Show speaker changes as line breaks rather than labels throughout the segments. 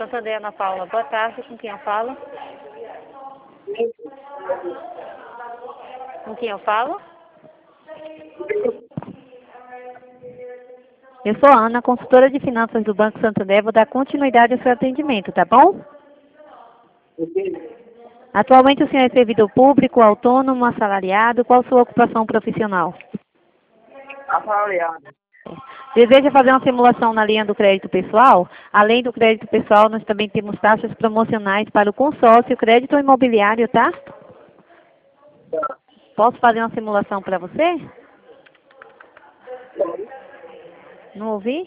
Santander, Ana Paula. Boa tarde, com quem eu falo? Com quem eu falo? Eu sou a Ana, consultora de finanças do Banco Santander. Vou dar continuidade ao seu atendimento, tá bom? Atualmente o senhor é servidor público, autônomo, assalariado? Qual sua ocupação profissional?
Assalariado.
Deseja fazer uma simulação na linha do crédito pessoal? Além do crédito pessoal, nós também temos taxas promocionais para o consórcio, crédito imobiliário, tá? Posso fazer uma simulação para você? Não ouvi?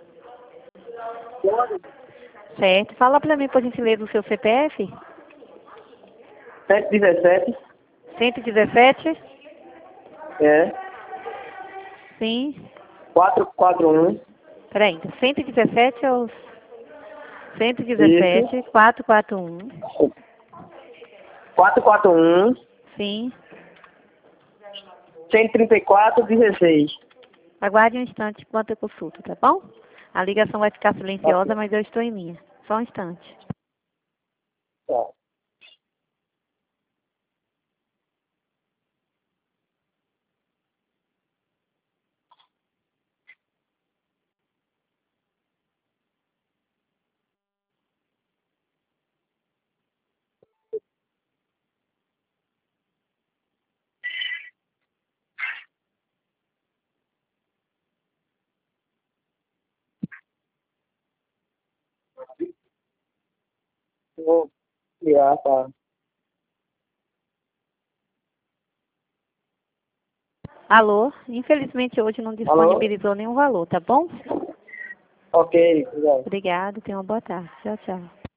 Certo. Fala para mim, por gentileza, o seu CPF.
117.
117?
É.
Sim.
441.
Peraí, então, 117 ou 117, 441.
441.
Sim.
134, 16.
Aguarde um instante enquanto eu consulto, tá bom? A ligação vai ficar silenciosa, mas eu estou em linha. Só um instante.
Tá. Vou ligar, tá.
Alô? Infelizmente hoje não disponibilizou nenhum valor, tá bom?
Ok, obrigado.
Obrigado, tenha uma boa tarde. Tchau, tchau.